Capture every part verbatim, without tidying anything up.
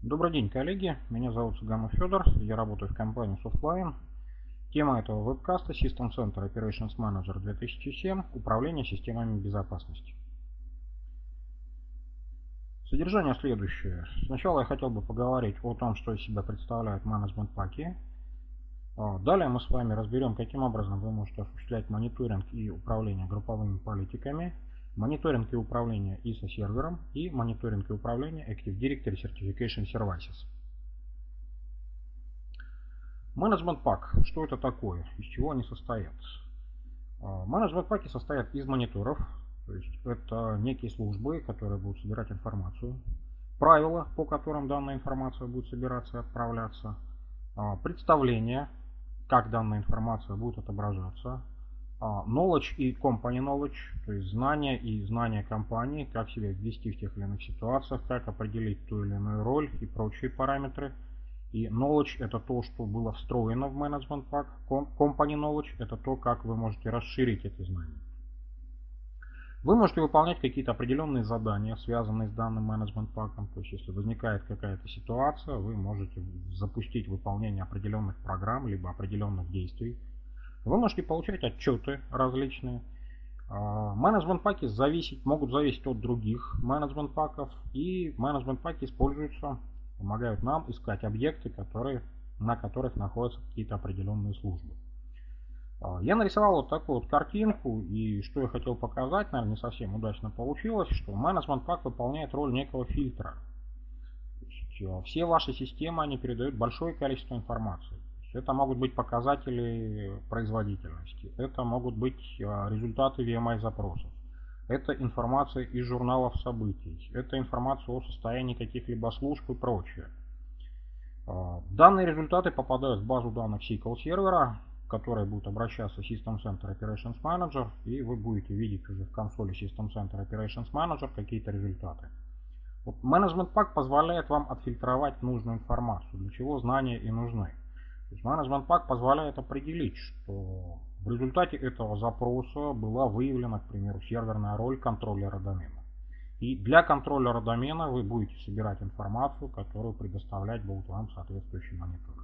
Добрый день, коллеги. Меня зовут Цыганов Федор. Я работаю в компании Softline. Тема этого вебкаста System Center Operations Manager две тысячи семь. Управление системами безопасности. Содержание следующее. Сначала я хотел бы поговорить о том, что из себя представляют менеджмент-паки. Далее мы с вами разберем, каким образом вы можете осуществлять мониторинг и управление групповыми политиками, мониторинг и управление ай эс о-сервером и мониторинг и управление Active Directory Certification Services. Менеджмент-пак. Что это такое? Из чего они состоят? Менеджмент-паки состоят из мониторов, то есть это некие службы, которые будут собирать информацию, правила, по которым данная информация будет собираться и отправляться, представления, как данная информация будет отображаться, knowledge и company knowledge, то есть знания и знания компании, как себя вести в тех или иных ситуациях, как определить ту или иную роль и прочие параметры. И knowledge это то, что было встроено в management pack. Company knowledge это то, как вы можете расширить эти знания. Вы можете выполнять какие-то определенные задания, связанные с данным management паком. То есть, если возникает какая-то ситуация, вы можете запустить выполнение определенных программ, либо определенных действий. Вы можете получать отчеты различные. Менеджмент паки зависеть, могут зависеть от других менеджмент паков. И менеджмент паки используются, помогают нам искать объекты, которые, на которых находятся какие-то определенные службы. Я нарисовал вот такую вот картинку, и что я хотел показать, наверное, не совсем удачно получилось, что менеджмент пак выполняет роль некого фильтра. То есть, все ваши системы, они передают большое количество информации. Это могут быть показатели производительности, это могут быть результаты ви эм ай запросов, это информация из журналов событий, это информация о состоянии каких-либо служб и прочее. Данные результаты попадают в базу данных сиквел сервера, к которой будет обращаться System Center Operations Manager, и вы будете видеть уже в консоли System Center Operations Manager какие-то результаты. Вот Management Pack позволяет вам отфильтровать нужную информацию, для чего знания и нужны. То есть Management Pack позволяет определить, что в результате этого запроса была выявлена, к примеру, серверная роль контроллера домена. И для контроллера домена вы будете собирать информацию, которую предоставлять будут вам соответствующие мониторы.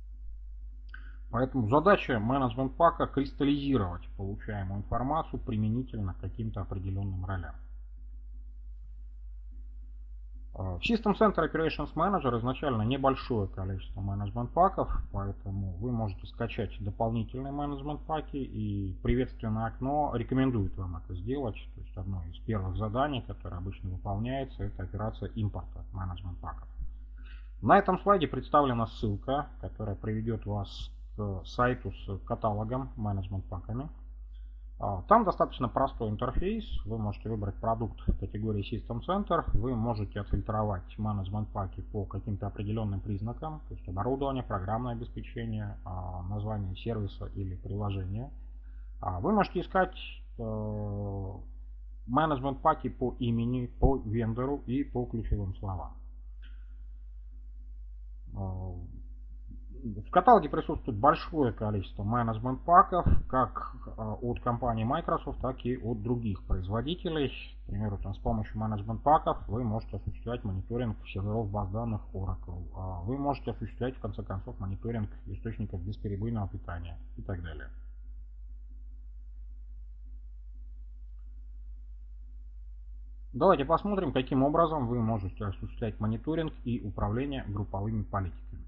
Поэтому задача менеджмент пака кристаллизировать получаемую информацию применительно к каким-то определенным ролям. В System Center Operations Manager изначально небольшое количество менеджмент паков, поэтому вы можете скачать дополнительные менеджмент паки, и приветственное окно рекомендует вам это сделать. То есть одно из первых заданий, которое обычно выполняется, это операция импорта менеджмент паков. На этом слайде представлена ссылка, которая приведет вас к сайту с каталогом менеджмент паками. Там достаточно простой интерфейс. Вы можете выбрать продукт категории System Center. Вы можете отфильтровать менеджмент паки по каким-то определенным признакам, то есть оборудование, программное обеспечение, название сервиса или приложения. Вы можете искать менеджмент паки по имени, по вендору и по ключевым словам. В каталоге присутствует большое количество менеджмент паков, как от компании Microsoft, так и от других производителей. К примеру, там, с помощью менеджмент паков вы можете осуществлять мониторинг серверов баз данных Oracle. Вы можете осуществлять, в конце концов, мониторинг источников бесперебойного питания и так далее. Давайте посмотрим, каким образом вы можете осуществлять мониторинг и управление групповыми политиками.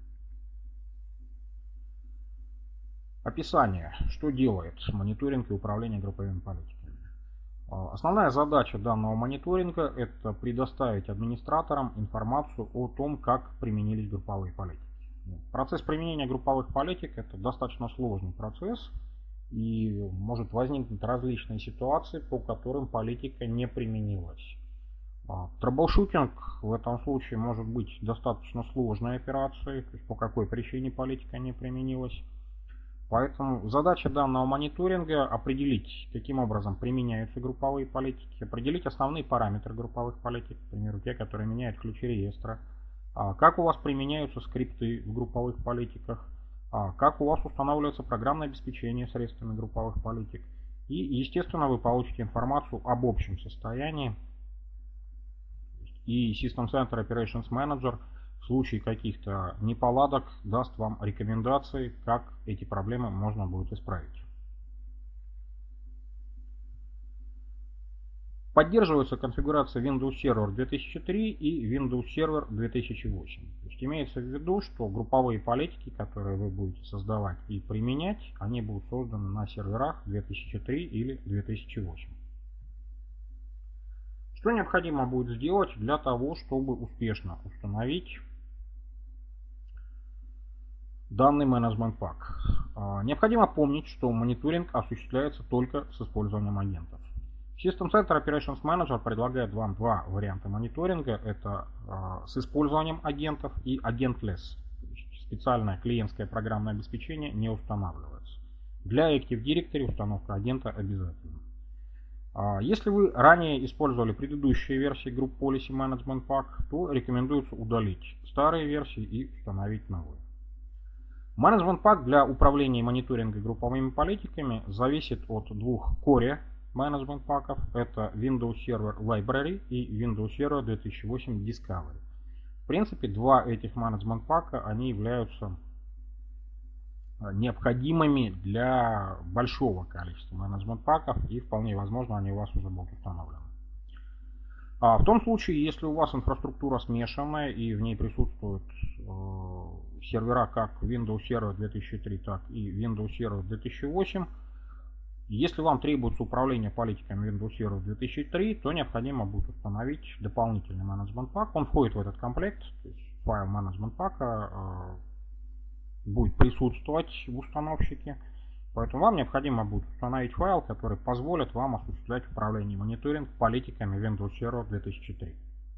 Описание. Что делает мониторинг и управление групповыми политиками? Основная задача данного мониторинга – это предоставить администраторам информацию о том, как применились групповые политики. Процесс применения групповых политик – это достаточно сложный процесс, и может возникнуть различные ситуации, по которым политика не применилась. Трэблшутинг в этом случае может быть достаточно сложной операцией, то есть по какой причине политика не применилась. Поэтому задача данного мониторинга определить, каким образом применяются групповые политики, определить основные параметры групповых политик, к примеру, те, которые меняют ключи реестра, как у вас применяются скрипты в групповых политиках, как у вас устанавливается программное обеспечение средствами групповых политик. И, естественно, вы получите информацию об общем состоянии. И System Center Operations Manager в случае каких-то неполадок даст вам рекомендации, как эти проблемы можно будет исправить. Поддерживается конфигурация Windows Server две тысячи три и Windows Server две тысячи восемь. То есть имеется в виду, что групповые политики, которые вы будете создавать и применять, они будут созданы на серверах две тысячи три или две тысячи восемь. Что необходимо будет сделать для того, чтобы успешно установить данный менеджмент пак? Необходимо помнить, что мониторинг осуществляется только с использованием агентов. System Center Operations Manager предлагает вам два варианта мониторинга. Это э, с использованием агентов и agentless. То есть специальное клиентское программное обеспечение не устанавливается. Для Active Directory установка агента обязательна. А если вы ранее использовали предыдущие версии Group Policy Management Pack, то рекомендуется удалить старые версии и установить новые. Management Pack для управления и мониторинга групповыми политиками зависит от двух core менеджмент паков. Это Windows Server Library и Windows Server две тысячи восемь Discovery. В принципе, два этих менеджмент пака, они являются необходимыми для большого количества менеджмент паков, и вполне возможно они у вас уже будут установлены. А в том случае, если у вас инфраструктура смешанная и в ней присутствуют э, сервера как Windows Server две тысячи три, так и Windows Server две тысячи восемь, если вам требуется управление политиками Windows Server две тысячи три, то необходимо будет установить дополнительный менеджмент пак. Он входит в этот комплект, то есть файл менеджмент пака э, будет присутствовать в установщике. Поэтому вам необходимо будет установить файл, который позволит вам осуществлять управление и мониторинг политиками Windows Server две тысячи три.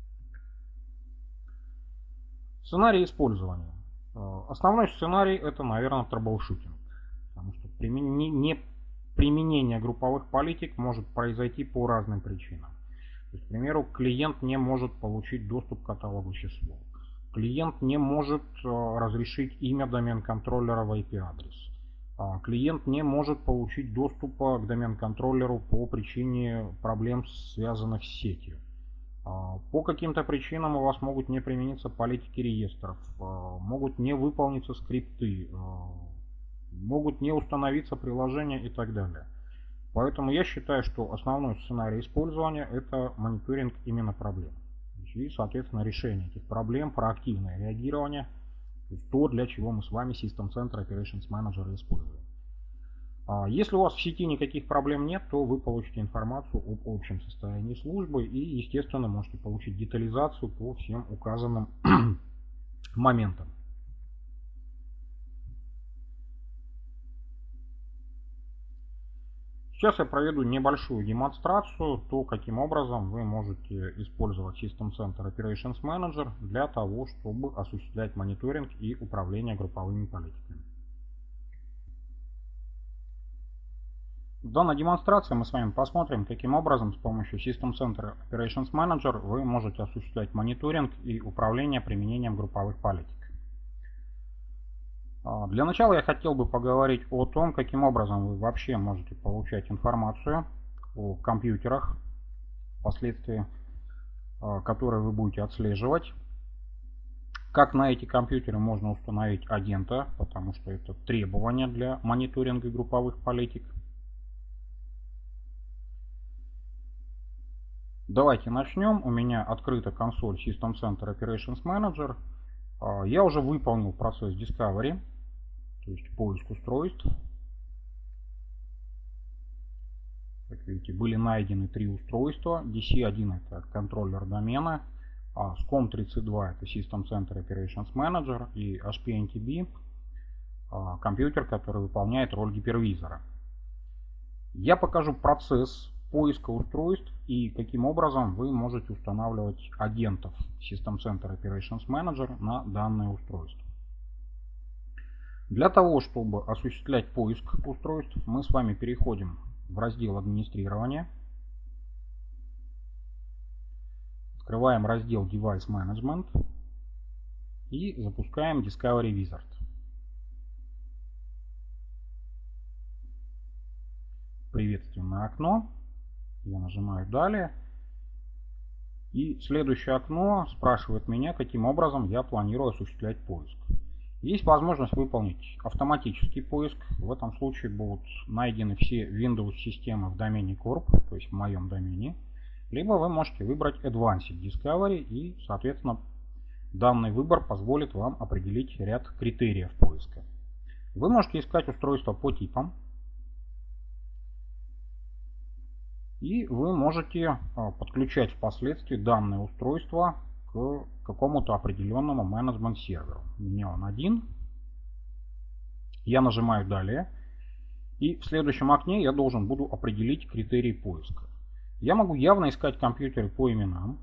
Сценарий использования. Основной сценарий это, наверное, трэблшутинг. Потому что не применение групповых политик может произойти по разным причинам. То есть, к примеру, клиент не может получить доступ к каталогу число. Клиент не может разрешить имя домен-контроллера в ай пи-адрес. Клиент не может получить доступа к домен-контроллеру по причине проблем, связанных с сетью. По каким-то причинам у вас могут не примениться политики реестров, могут не выполниться скрипты, могут не установиться приложения и так далее. Поэтому я считаю, что основной сценарий использования это мониторинг именно проблем. И, соответственно, решение этих проблем, проактивное реагирование, то есть то, для чего мы с вами System Center Operations Manager используем. Если у вас в сети никаких проблем нет, то вы получите информацию об общем состоянии службы и, естественно, можете получить детализацию по всем указанным моментам. Сейчас я проведу небольшую демонстрацию, то каким образом вы можете использовать System Center Operations Manager для того, чтобы осуществлять мониторинг и управление групповыми политиками. В данной демонстрации мы с вами посмотрим, каким образом с помощью System Center Operations Manager вы можете осуществлять мониторинг и управление применением групповых политик. Для начала я хотел бы поговорить о том, каким образом вы вообще можете получать информацию о компьютерах, впоследствии которые вы будете отслеживать. Как на эти компьютеры можно установить агента, потому что это требование для мониторинга групповых политик. Давайте начнем. У меня открыта консоль System Center Operations Manager. Я уже выполнил процесс Discovery, то есть поиск устройств. Как видите, были найдены три устройства. ди си один это контроллер домена, эс ком эм тридцать два это System Center Operations Manager и эйч пи эн ти би компьютер, который выполняет роль гипервизора. Я покажу процесс поиска устройств и каким образом вы можете устанавливать агентов System Center Operations Manager на данное устройство. Для того, чтобы осуществлять поиск устройств, мы с вами переходим в раздел администрирования. Открываем раздел Device Management и запускаем Discovery Wizard. Приветственное окно. Я нажимаю «Далее». И следующее окно спрашивает меня, каким образом я планирую осуществлять поиск. Есть возможность выполнить автоматический поиск. В этом случае будут найдены все Windows-системы в домене Corp, то есть в моем домене. Либо вы можете выбрать Advanced Discovery, и, соответственно, данный выбор позволит вам определить ряд критериев поиска. Вы можете искать устройства по типам. И вы можете подключать впоследствии данное устройство к какому-то определенному менеджмент-серверу. У меня он один. Я нажимаю «Далее». И в следующем окне я должен буду определить критерии поиска. Я могу явно искать компьютеры по именам.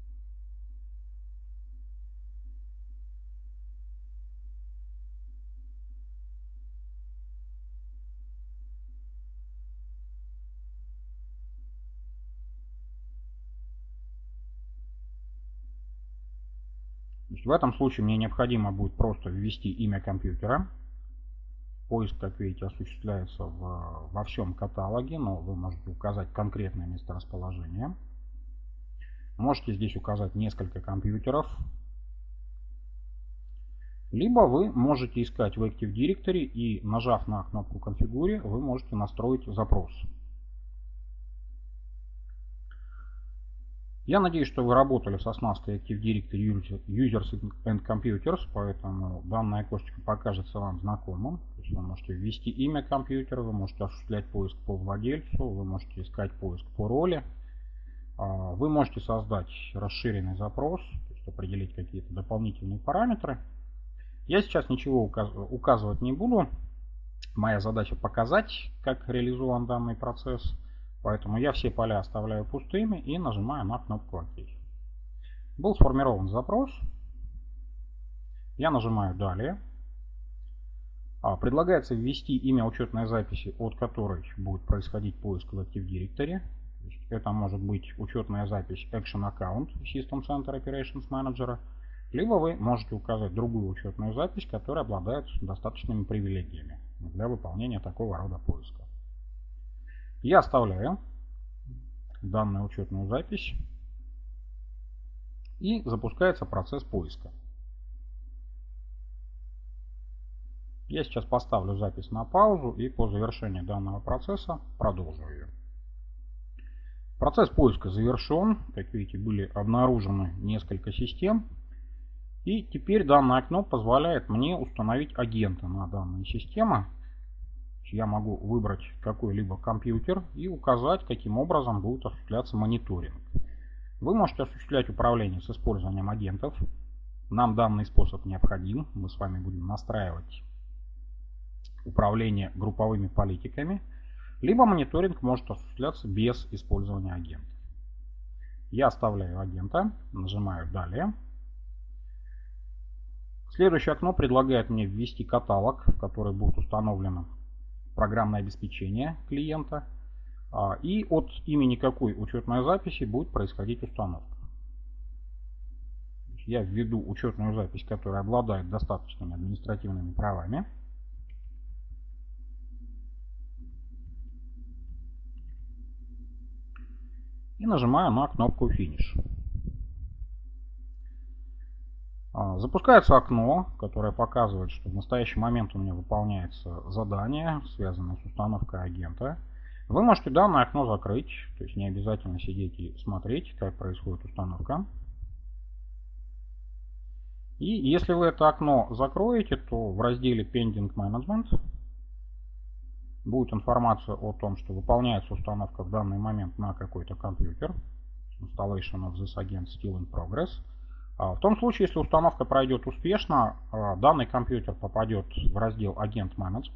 В этом случае мне необходимо будет просто ввести имя компьютера. Поиск, как видите, осуществляется в, во всем каталоге, но вы можете указать конкретное месторасположение. Можете здесь указать несколько компьютеров. Либо вы можете искать в Active Directory и, нажав на кнопку «Конфигури», вы можете настроить запрос. Я надеюсь, что вы работали с оснасткой Active Directory Users and Computers, поэтому данное окошечко покажется вам знакомым. То есть вы можете ввести имя компьютера, вы можете осуществлять поиск по владельцу, вы можете искать поиск по роли. Вы можете создать расширенный запрос, то есть определить какие-то дополнительные параметры. Я сейчас ничего указывать не буду. Моя задача показать, как реализован данный процесс. Поэтому я все поля оставляю пустыми и нажимаю на кнопку «Ок». Был сформирован запрос. Я нажимаю «Далее». Предлагается ввести имя учетной записи, от которой будет происходить поиск в Active Directory. Это может быть учетная запись Action Account System Center Operations Manager. Либо вы можете указать другую учетную запись, которая обладает достаточными привилегиями для выполнения такого рода поиска. Я оставляю данную учетную запись, и запускается процесс поиска. Я сейчас поставлю запись на паузу, и по завершении данного процесса продолжу ее. Процесс поиска завершен. Как видите, были обнаружены несколько систем. И теперь данное окно позволяет мне установить агента на данные системы. Я могу выбрать какой-либо компьютер и указать, каким образом будет осуществляться мониторинг. Вы можете осуществлять управление с использованием агентов. Нам данный способ необходим. Мы с вами будем настраивать управление групповыми политиками. Либо мониторинг может осуществляться без использования агентов. Я оставляю агента, нажимаю «Далее». Следующее окно предлагает мне ввести каталог, в который будет установлено программное обеспечение клиента, и от имени какой учетной записи будет происходить установка. Я введу учетную запись, которая обладает достаточными административными правами. И нажимаю на кнопку «Финиш». Запускается окно, которое показывает, что в настоящий момент у меня выполняется задание, связанное с установкой агента. Вы можете данное окно закрыть, то есть не обязательно сидеть и смотреть, как происходит установка. И если вы это окно закроете, то в разделе Pending Management будет информация о том, что выполняется установка в данный момент на какой-то компьютер. Installation of this agent still in progress. В том случае, если установка пройдет успешно, данный компьютер попадет в раздел Agent Management.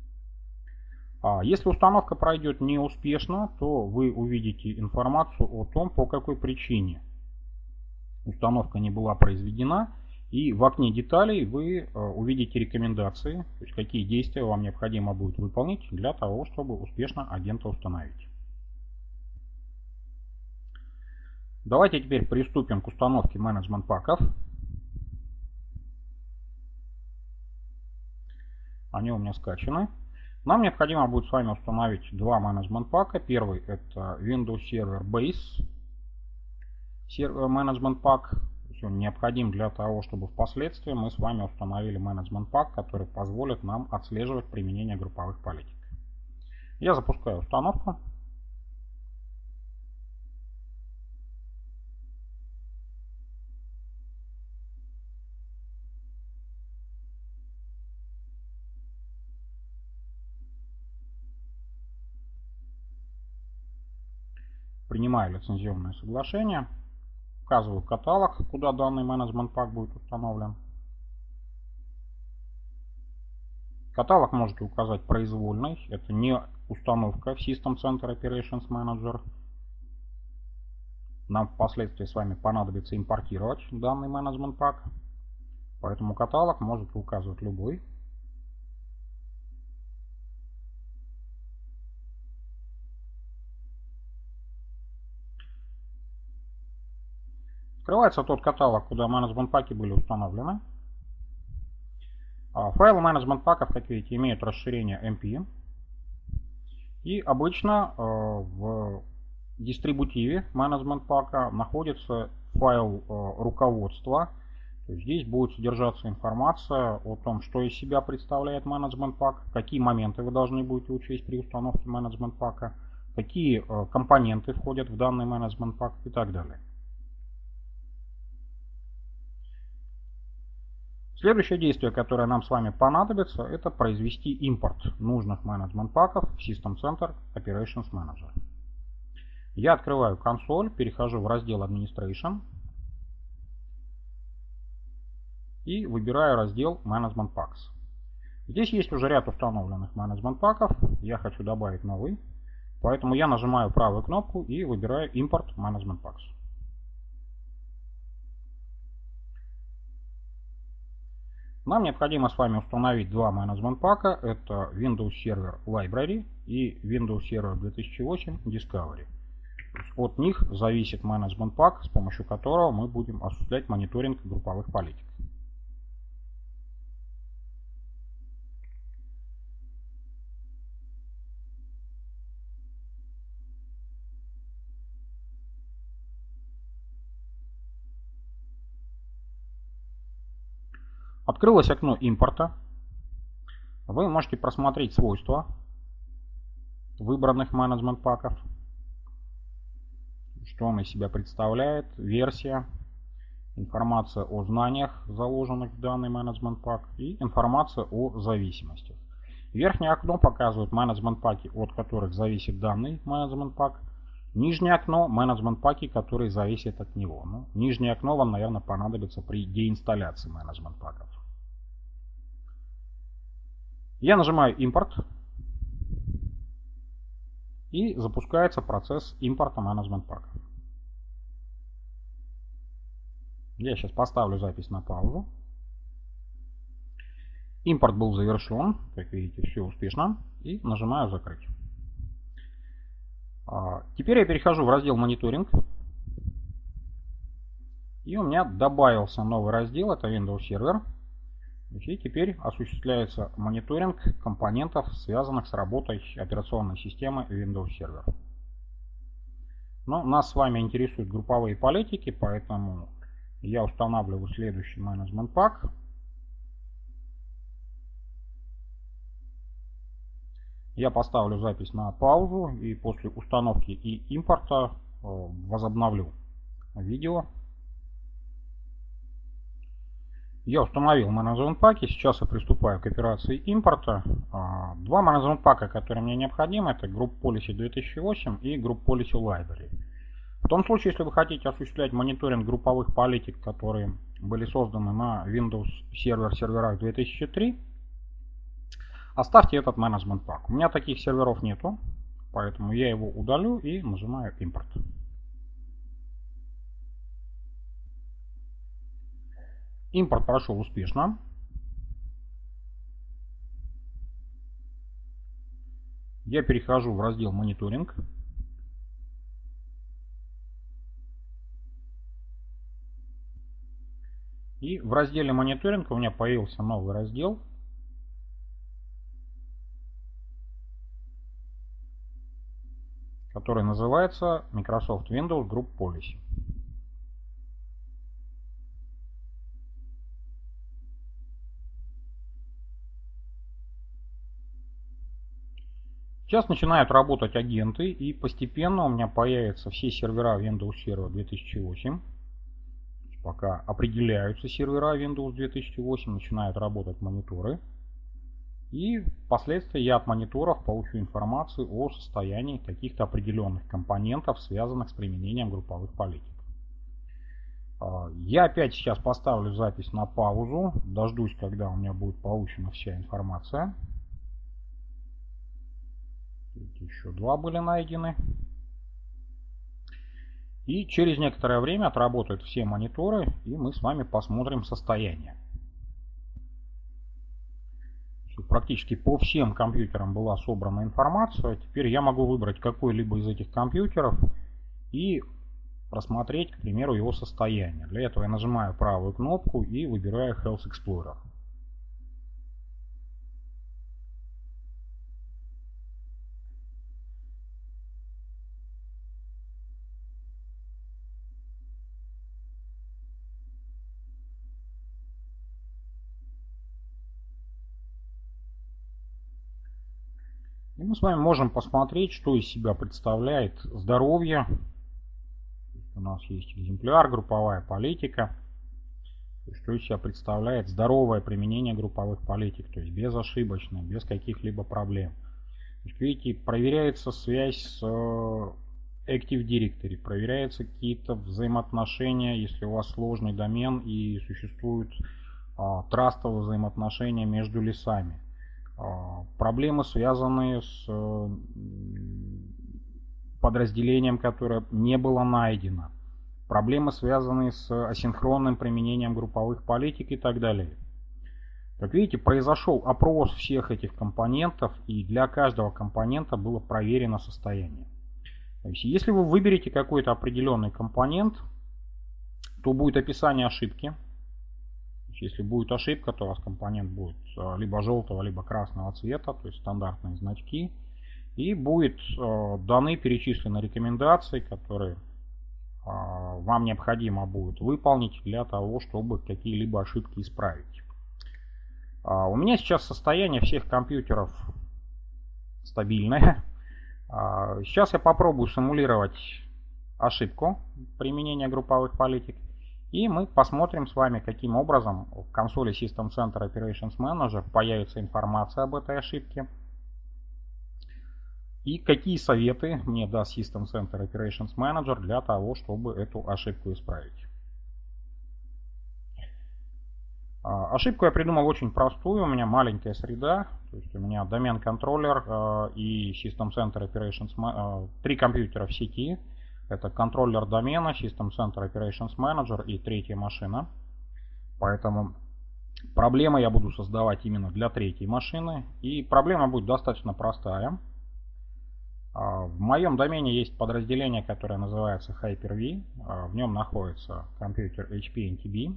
Если установка пройдет неуспешно, то вы увидите информацию о том, по какой причине установка не была произведена. И в окне деталей вы увидите рекомендации, то есть какие действия вам необходимо будет выполнить для того, чтобы успешно агента установить. Давайте теперь приступим к установке менеджмент паков. Они у меня скачаны. Нам необходимо будет с вами установить два менеджмент пака. Первый — это Windows Server Base Management Pack. Он необходим для того, чтобы впоследствии мы с вами установили Management Pack, который позволит нам отслеживать применение групповых политик. Я запускаю установку. Принимаю лицензионное соглашение. Указываю каталог, куда данный Management Pack будет установлен. Каталог можете указать произвольный. Это не установка в System Center Operations Manager. Нам впоследствии с вами понадобится импортировать данный Management Pack. Поэтому каталог можете указывать любой. Открывается тот каталог, куда Management Pack были установлены. Файлы Management Pack, как видите, имеют расширение эм пи. И обычно в дистрибутиве Management Pack находится файл руководства. То есть здесь будет содержаться информация о том, что из себя представляет Management Pack, какие моменты вы должны будете учесть при установке Management Pack, какие компоненты входят в данный Management Pack и так далее. Следующее действие, которое нам с вами понадобится, это произвести импорт нужных Management Pack'ов в System Center Operations Manager. Я открываю консоль, перехожу в раздел Administration и выбираю раздел Management Packs. Здесь есть уже ряд установленных Management Pack'ов. Я хочу добавить новый, поэтому я нажимаю правую кнопку и выбираю Import Management Packs. Нам необходимо с вами установить два Management Pack'а. Это Windows Server Library и Windows Server две тысячи восемь Discovery. От них зависит Management Pack, с помощью которого мы будем осуществлять мониторинг групповых политик. Открылось окно импорта. Вы можете просмотреть свойства выбранных Management Pack'ов, что он из себя представляет, версия, информация о знаниях, заложенных в данный Management Pack, и информация о зависимостях. Верхнее окно показывает Management Pack'и, от которых зависит данный Management Pack. Нижнее окно — Management Pack'и, которые зависят от него. Ну, нижнее окно вам, наверное, понадобится при деинсталляции Management Pack'ов. Я нажимаю импорт, и запускается процесс импорта Management Pack. Я сейчас поставлю запись на паузу. Импорт был завершен, как видите, все успешно, и нажимаю закрыть. Теперь я перехожу в раздел мониторинг, и у меня добавился новый раздел, это Windows Server. И теперь осуществляется мониторинг компонентов, связанных с работой операционной системы Windows Server. Но нас с вами интересуют групповые политики, поэтому я устанавливаю следующий Management Pack. Я поставлю запись на паузу и после установки и импорта возобновлю видео. Я установил Management Pack, сейчас я приступаю к операции импорта. Два Management Pack, которые мне необходимы, это Group Policy две тысячи восемь и Group Policy Library. В том случае, если вы хотите осуществлять мониторинг групповых политик, которые были созданы на Windows Server серверах две тысячи три, оставьте этот Management Pack. У меня таких серверов нету, поэтому я его удалю и нажимаю импорт. Импорт прошел успешно. Я перехожу в раздел мониторинг. И в разделе мониторинг у меня появился новый раздел. Который называется Microsoft Windows Group Policy. Сейчас начинают работать агенты, и постепенно у меня появятся все сервера Windows Server две тысячи восемь. Пока определяются сервера Windows две тысячи восемь, начинают работать мониторы. И впоследствии я от мониторов получу информацию о состоянии каких-то определенных компонентов, связанных с применением групповых политик. Я опять сейчас поставлю запись на паузу, дождусь, когда у меня будет получена вся информация. Тут еще два были найдены. И через некоторое время отработают все мониторы, и мы с вами посмотрим состояние. Практически по всем компьютерам была собрана информация. Теперь я могу выбрать какой-либо из этих компьютеров и просмотреть, к примеру, его состояние. Для этого я нажимаю правую кнопку и выбираю Health Explorer. И мы с вами можем посмотреть, что из себя представляет здоровье. У нас есть экземпляр, групповая политика. Что из себя представляет здоровое применение групповых политик, то есть безошибочно, без каких-либо проблем. Видите, проверяется связь с Active Directory, проверяются какие-то взаимоотношения, если у вас сложный домен и существуют а, трастовые взаимоотношения между лесами. Проблемы, связанные с подразделением, которое не было найдено. Проблемы, связанные с асинхронным применением групповых политик и так далее. Как видите, произошел опрос всех этих компонентов, и для каждого компонента было проверено состояние. То есть, если вы выберете какой-то определенный компонент, то будет описание ошибки. Если будет ошибка, то у вас компонент будет либо желтого, либо красного цвета, то есть стандартные значки. И будет э, даны, перечислены рекомендации, которые э, вам необходимо будет выполнить для того, чтобы какие-либо ошибки исправить. Э, у меня сейчас состояние всех компьютеров стабильное. Э, сейчас я попробую симулировать ошибку применения групповых политик. И мы посмотрим с вами, каким образом в консоли System Center Operations Manager появится информация об этой ошибке. И какие советы мне даст System Center Operations Manager для того, чтобы эту ошибку исправить. Ошибку я придумал очень простую. У меня маленькая среда. То есть у меня домен-контроллер и System Center Operations Manager. Три компьютера в сети. Это контроллер домена, System Center Operations Manager и третья машина. Поэтому проблемы я буду создавать именно для третьей машины. И проблема будет достаточно простая. В моем домене есть подразделение, которое называется Hyper-V. В нем находится компьютер эйч пи эн ти би.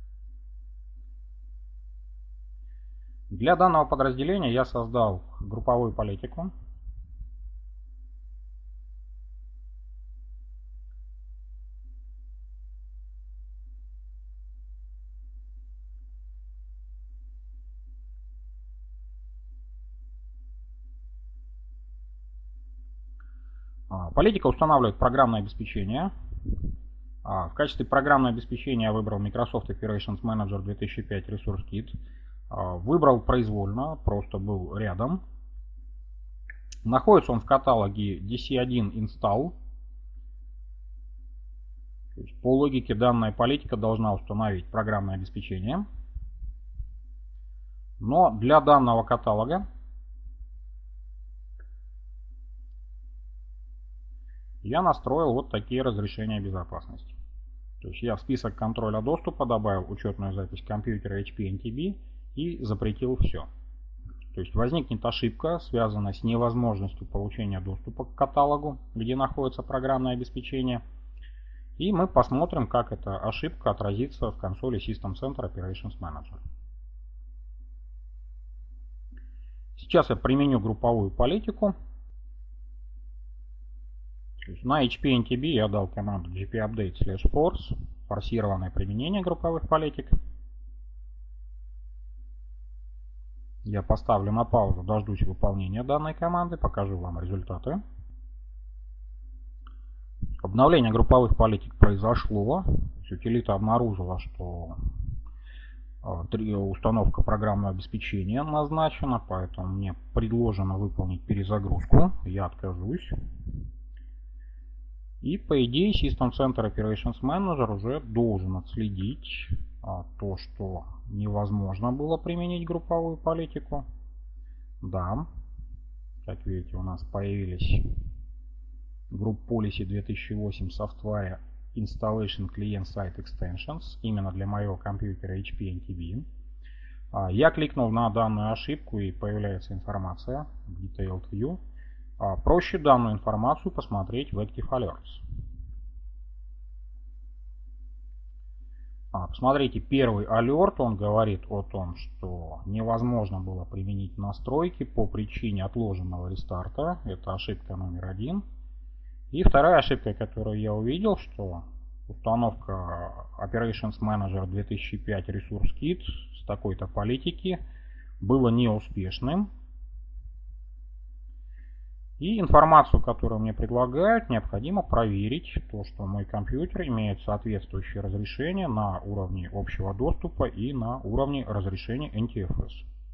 Для данного подразделения я создал групповую политику. Политика устанавливает программное обеспечение. В качестве программного обеспечения я выбрал Microsoft Operations Manager две тысячи пять Resource Kit. Выбрал произвольно, просто был рядом. Находится он в каталоге ди си один Install. То есть, по логике данная политика должна установить программное обеспечение. Но для данного каталога я настроил вот такие разрешения безопасности. То есть я в список контроля доступа добавил учетную запись компьютера эйч пи эн ти би и запретил все. То есть возникнет ошибка, связанная с невозможностью получения доступа к каталогу, где находится программное обеспечение. И мы посмотрим, как эта ошибка отразится в консоли System Center Operations Manager. Сейчас я применю групповую политику. На эйч пи эн ти би я дал команду gpupdate slash force, форсированное применение групповых политик. Я поставлю на паузу, дождусь выполнения данной команды, покажу вам результаты. Обновление групповых политик произошло. Утилита обнаружила, что установка программного обеспечения назначена, поэтому мне предложено выполнить перезагрузку. Я откажусь. И по идее System Center Operations Manager уже должен отследить то, что невозможно было применить групповую политику. Да, как видите, у нас появились Group Policy две тысячи восемь Software Installation Client Side Extensions именно для моего компьютера эйч пи эн ти ви. Я кликнул на данную ошибку и появляется информация Detailed View. Проще данную информацию посмотреть в Active Alerts. Посмотрите, первый алерт, он говорит о том, что невозможно было применить настройки по причине отложенного рестарта. Это ошибка номер один. И вторая ошибка, которую я увидел, что установка Operations Manager две тысячи пять Resource Kit с такой-то политики было неуспешным. И информацию, которую мне предлагают, необходимо проверить, то, что мой компьютер имеет соответствующее разрешение на уровне общего доступа и на уровне разрешения эн ти эф эс.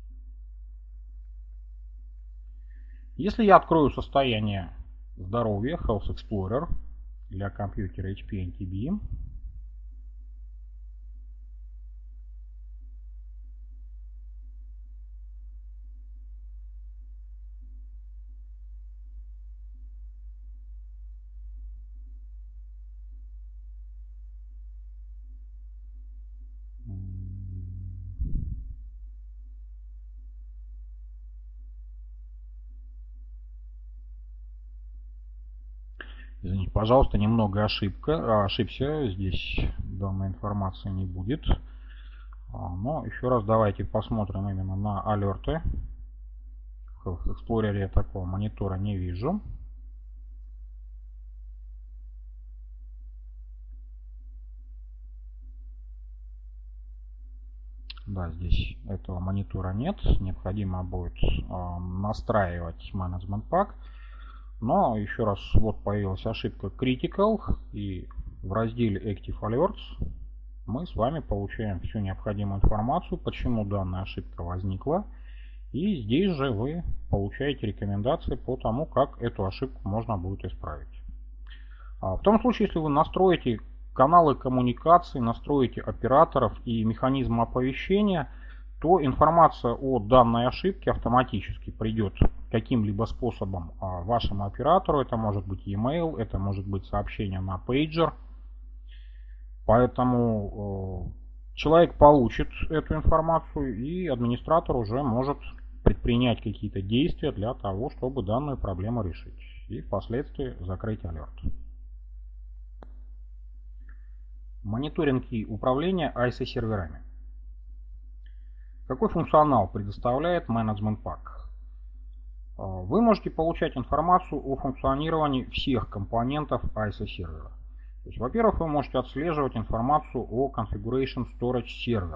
Если я открою состояние здоровья Health Explorer для компьютера эйч пи эн ти ви, извините, пожалуйста, немного ошибка, ошибся, здесь данной информации не будет. Но еще раз давайте посмотрим именно на алерты. В Explorer я такого монитора не вижу. Да, здесь этого монитора нет. Необходимо будет настраивать Management Pack. Но еще раз, вот появилась ошибка Critical, и в разделе Active Alerts мы с вами получаем всю необходимую информацию, почему данная ошибка возникла. И здесь же вы получаете рекомендации по тому, как эту ошибку можно будет исправить. В том случае, если вы настроите каналы коммуникации, настроите операторов и механизм оповещения, то информация о данной ошибке автоматически придет каким-либо способом вашему оператору. Это может быть e-mail, это может быть сообщение на пейджер. Поэтому человек получит эту информацию, и администратор уже может предпринять какие-то действия для того, чтобы данную проблему решить. И впоследствии закрыть алерт. Мониторинг и управление ай эс серверами. Какой функционал предоставляет Management Pack? Вы можете получать информацию о функционировании всех компонентов ай эс сервера. Во-первых, вы можете отслеживать информацию о Configuration Storage Server.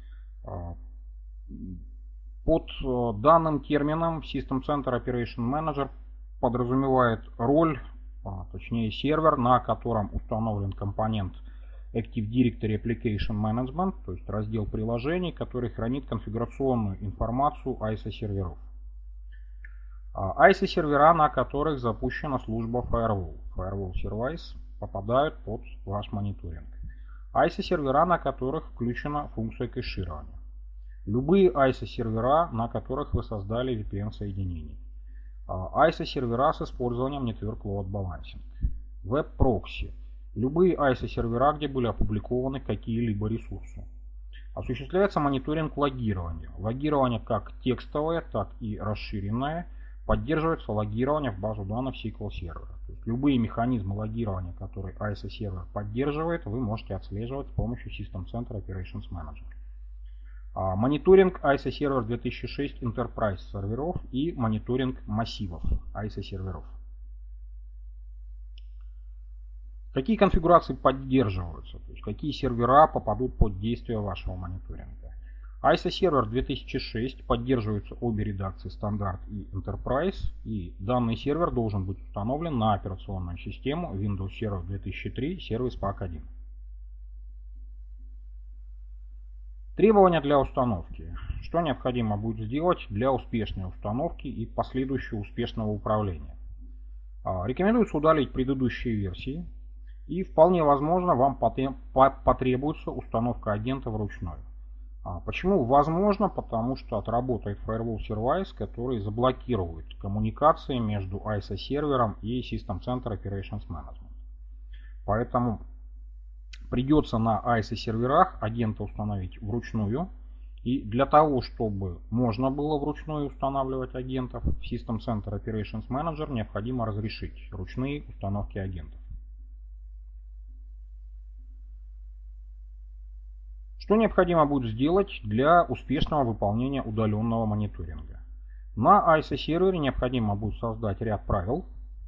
Под данным термином System Center Operation Manager подразумевает роль, точнее сервер, на котором установлен компонент Active Directory Application Management, то есть раздел приложений, который хранит конфигурационную информацию ай эс серверов. ай эс сервера, на которых запущена служба Firewall, Firewall Service, попадают под ваш мониторинг. ай эс сервера, на которых включена функция кэширования. Любые ай эс сервера, на которых вы создали ви пи эн-соединение. ай эс сервера с использованием Network Load Balancing. Веб-прокси. Любые ай эс сервера, где были опубликованы какие-либо ресурсы. Осуществляется мониторинг логирования. Логирование как текстовое, так и расширенное. Поддерживается логирование в базу данных эс кью эль сервера. То есть любые механизмы логирования, которые ай эс сервер поддерживает, вы можете отслеживать с помощью System Center Operations Manager. Мониторинг ай эс сервер две тысячи шесть Enterprise серверов и мониторинг массивов ай эс серверов. Какие конфигурации поддерживаются, то есть какие сервера попадут под действие вашего мониторинга. ай эс о Server две тысячи шесть поддерживаются обе редакции стандарт и Enterprise, и данный сервер должен быть установлен на операционную систему Windows Server две тысячи три Service Pack один. Требования для установки. Что необходимо будет сделать для успешной установки и последующего успешного управления? Рекомендуется удалить предыдущие версии, и вполне возможно вам потребуется установка агента вручную. Почему возможно? Потому что отработает Firewall Service, который заблокирует коммуникации между ай эс о сервером и System Center Operations Management. Поэтому придется на ай эс о серверах агента установить вручную. И для того, чтобы можно было вручную устанавливать агентов в System Center Operations Manager, необходимо разрешить ручные установки агентов. Что необходимо будет сделать для успешного выполнения удаленного мониторинга? На ай эс о сервере необходимо будет создать ряд правил,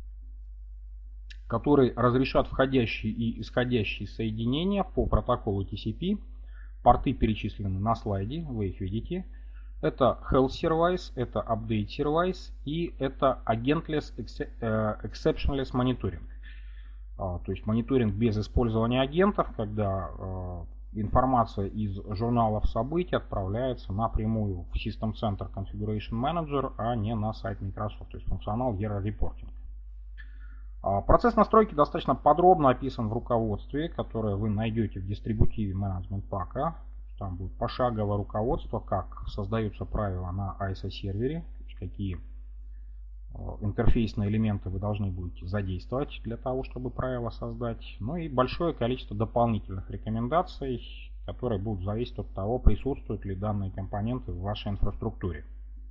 которые разрешат входящие и исходящие соединения по протоколу ти си пи. Порты перечислены на слайде, вы их видите. Это Health Service, это Update Service и это Agentless Exceptionless Monitoring. То есть мониторинг без использования агентов, когда информация из журналов событий отправляется напрямую в System Center Configuration Manager, а не на сайт Microsoft, то есть функционал Error Reporting. Процесс настройки достаточно подробно описан в руководстве, которое вы найдете в дистрибутиве Management Pack. Там будет пошаговое руководство, как создаются правила на ай эс о сервере, какие интерфейсные элементы вы должны будете задействовать для того, чтобы правила создать. Ну и большое количество дополнительных рекомендаций, которые будут зависеть от того, присутствуют ли данные компоненты в вашей инфраструктуре.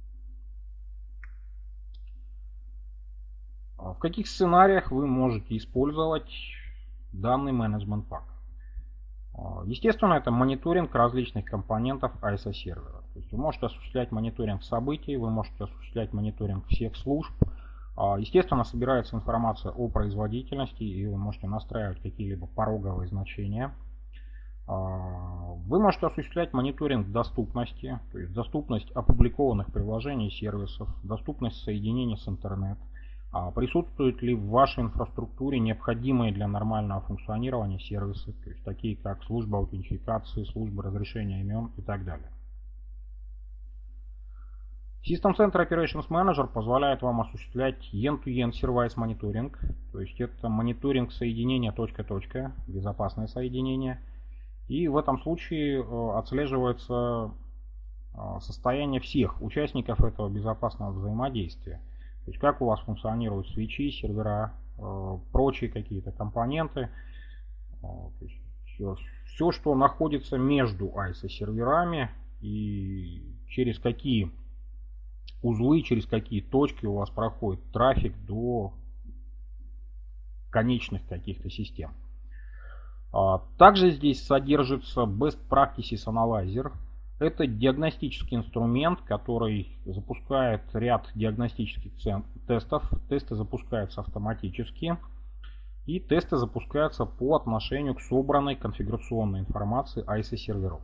В каких сценариях вы можете использовать данный Management Pack? Естественно, это мониторинг различных компонентов ай эс о сервера. То есть вы можете осуществлять мониторинг событий, вы можете осуществлять мониторинг всех служб. Естественно, собирается информация о производительности, и вы можете настраивать какие-либо пороговые значения. Вы можете осуществлять мониторинг доступности, то есть доступность опубликованных приложений и сервисов, доступность соединений с интернет. Присутствуют ли в вашей инфраструктуре необходимые для нормального функционирования сервисы, то есть такие как служба аутентификации, служба разрешения имен и так далее. System Center Operations Manager позволяет вам осуществлять end-to-end service мониторинг, то есть это мониторинг соединения точка-точка, безопасное соединение. И в этом случае отслеживается состояние всех участников этого безопасного взаимодействия. То есть как у вас функционируют свечи, сервера, э, прочие какие-то компоненты. Э, то есть все, все, что находится между ай эс о серверами и через какие узлы, через какие точки у вас проходит трафик до конечных каких-то систем. А также здесь содержится Best Practices Analyzer. Это диагностический инструмент, который запускает ряд диагностических тестов. Тесты запускаются автоматически. И тесты запускаются по отношению к собранной конфигурационной информации ай эс о серверов.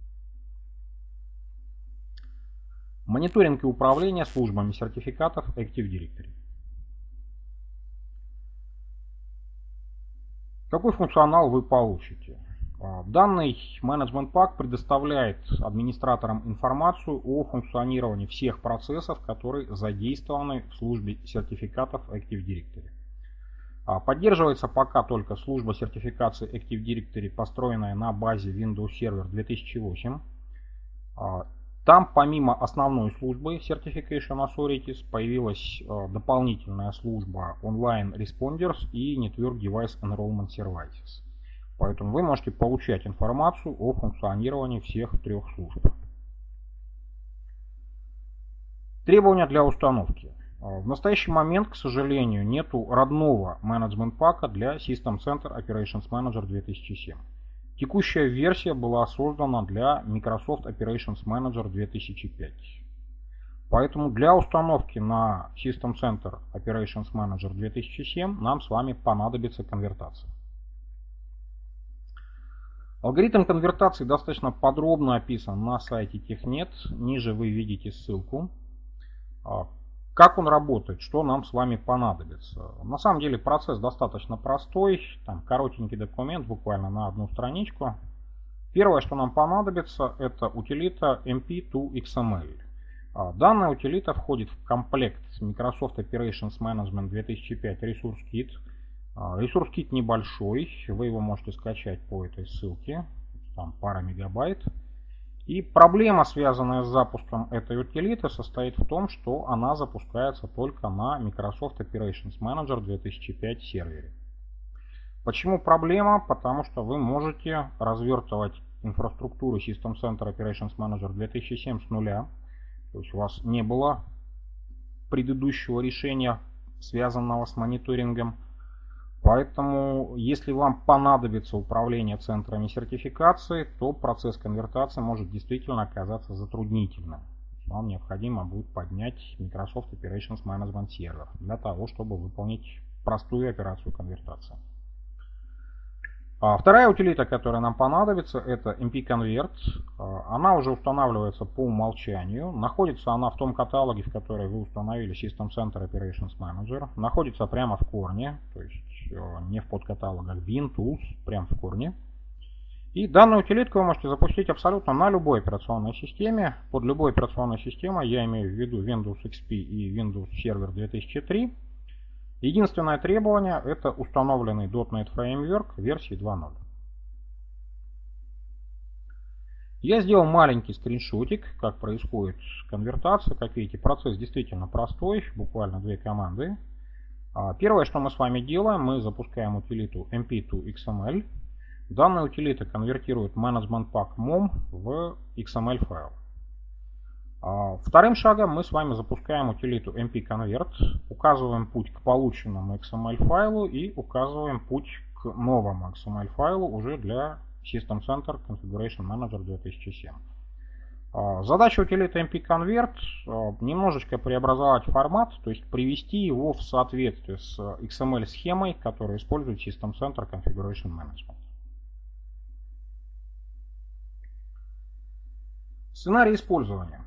Мониторинг и управление службами сертификатов Active Directory. Какой функционал вы получите? Данный Management Pack предоставляет администраторам информацию о функционировании всех процессов, которые задействованы в службе сертификатов Active Directory. Поддерживается пока только служба сертификации Active Directory, построенная на базе Windows Server две тысячи восемь. Там помимо основной службы Certification Authorities появилась дополнительная служба Online Responders и Network Device Enrollment Services. Поэтому вы можете получать информацию о функционировании всех трех служб. Требования для установки. В настоящий момент, к сожалению, нету родного Management Pack для System Center Operations Manager две тысячи семь. Текущая версия была создана для Microsoft Operations Manager две тысячи пять. Поэтому для установки на System Center Operations Manager две тысячи семь нам с вами понадобится конвертация. Алгоритм конвертации достаточно подробно описан на сайте Технет. Ниже вы видите ссылку. Как он работает, что нам с вами понадобится. На самом деле процесс достаточно простой. Там коротенький документ, буквально на одну страничку. Первое, что нам понадобится, это утилита эм пи ту икс эм эл. Данная утилита входит в комплект Microsoft Operations Management две тысячи пять Resource Kit. Resource Kit небольшой, вы его можете скачать по этой ссылке, там пара мегабайт. И проблема, связанная с запуском этой утилиты, состоит в том, что она запускается только на Microsoft Operations Manager две тысячи пять сервере. Почему проблема? Потому что вы можете развертывать инфраструктуру System Center Operations Manager две тысячи семь с нуля. То есть у вас не было предыдущего решения, связанного с мониторингом. Поэтому, если вам понадобится управление центрами сертификации, то процесс конвертации может действительно оказаться затруднительным. Вам необходимо будет поднять Microsoft Operations Management сервер для того, чтобы выполнить простую операцию конвертации. Вторая утилита, которая нам понадобится, это эм пи Convert. Она уже устанавливается по умолчанию. Находится она в том каталоге, в который вы установили System Center Operations Manager. Находится прямо в корне, то есть не в подкаталогах Bin, Tools, прямо в корне. И данную утилитку вы можете запустить абсолютно на любой операционной системе. Под любой операционной системой я имею в виду Windows икс пи и Windows Server две тысячи три. Единственное требование — это установленный .дот нет Framework версии два ноль. Я сделал маленький скриншотик, как происходит конвертация. Как видите, процесс действительно простой, буквально две команды. Первое, что мы с вами делаем, мы запускаем утилиту эм пи ту икс эм эл. Данная утилита конвертирует Management Pack мом в икс эм эл файл. Вторым шагом мы с вами запускаем утилиту эм пи Convert, указываем путь к полученному икс эм эл файлу и указываем путь к новому икс эм эл файлу уже для System Center Configuration Manager две тысячи семь. Задача утилиты эм пи Convert немножечко преобразовать формат, то есть привести его в соответствие с икс эм эл схемой, которую использует System Center Configuration Management. Сценарий использования.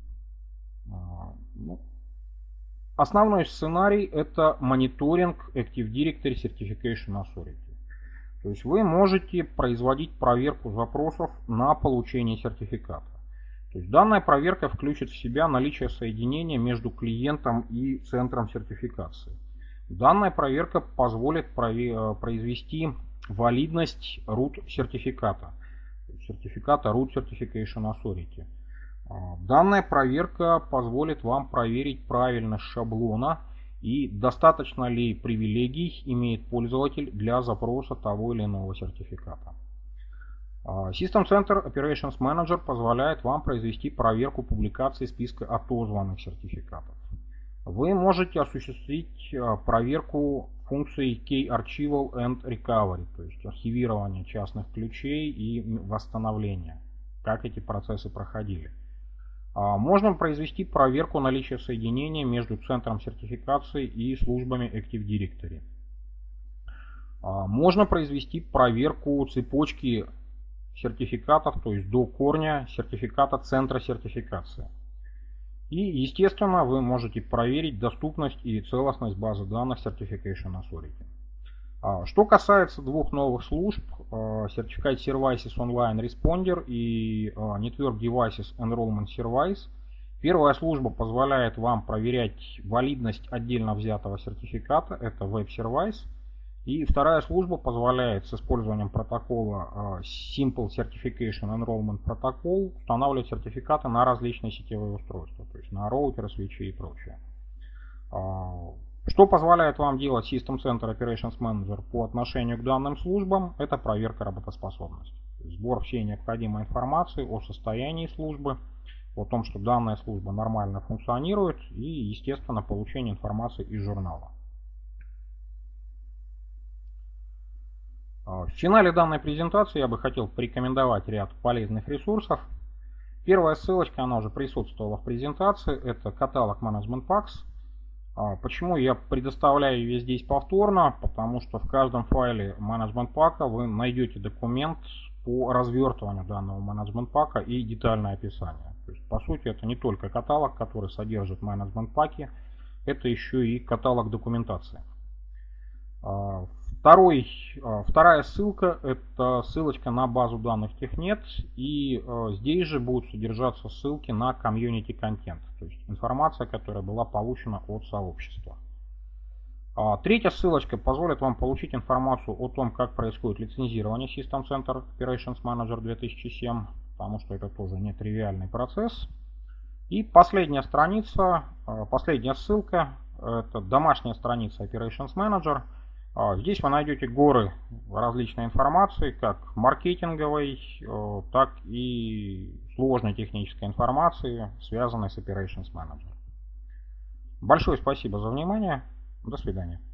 Основной сценарий — это мониторинг Active Directory Certification Authority. То есть вы можете производить проверку запросов на получение сертификата. То есть данная проверка включит в себя наличие соединения между клиентом и центром сертификации. Данная проверка позволит произвести валидность root сертификата, сертификата Root Certification Authority. Данная проверка позволит вам проверить правильность шаблона и достаточно ли привилегий имеет пользователь для запроса того или иного сертификата. System Center Operations Manager позволяет вам произвести проверку публикации списка отозванных сертификатов. Вы можете осуществить проверку функций Key-Archival and Recovery, то есть архивирование частных ключей и восстановление, как эти процессы проходили. Можно произвести проверку наличия соединения между центром сертификации и службами Active Directory. Можно произвести проверку цепочки сертификатов, то есть до корня сертификата центра сертификации. И, естественно, вы можете проверить доступность и целостность базы данных Certification Authority. Что касается двух новых служб, Certificate Services Online Responder и Network Devices Enrollment Service, первая служба позволяет вам проверять валидность отдельно взятого сертификата, это Web Service, и вторая служба позволяет с использованием протокола Simple Certification Enrollment Protocol устанавливать сертификаты на различные сетевые устройства, то есть на роутеры, свечи и прочее. Что позволяет вам делать System Center Operations Manager по отношению к данным службам? Это проверка работоспособности. Сбор всей необходимой информации о состоянии службы, о том, что данная служба нормально функционирует и, естественно, получение информации из журнала. В финале данной презентации я бы хотел порекомендовать ряд полезных ресурсов. Первая ссылочка, она уже присутствовала в презентации, это каталог Management Packs. Почему я предоставляю ее здесь повторно? Потому что в каждом файле Management Pack вы найдете документ, по развертыванию данного менеджмент-пака и детальное описание. То есть, по сути, это не только каталог, который содержит менеджмент-паки, это еще и каталог документации. Второй, вторая ссылка – это ссылочка на базу данных Технет, и здесь же будут содержаться ссылки на комьюнити контент, то есть информация, которая была получена от сообщества. Третья ссылочка позволит вам получить информацию о том, как происходит лицензирование System Center Operations Manager две тысячи семь, потому что это тоже нетривиальный процесс. И последняя страница, последняя ссылка – это домашняя страница Operations Manager. Здесь вы найдете горы различной информации, как маркетинговой, так и сложной технической информации, связанной с Operations Manager. Большое спасибо за внимание. До свидания.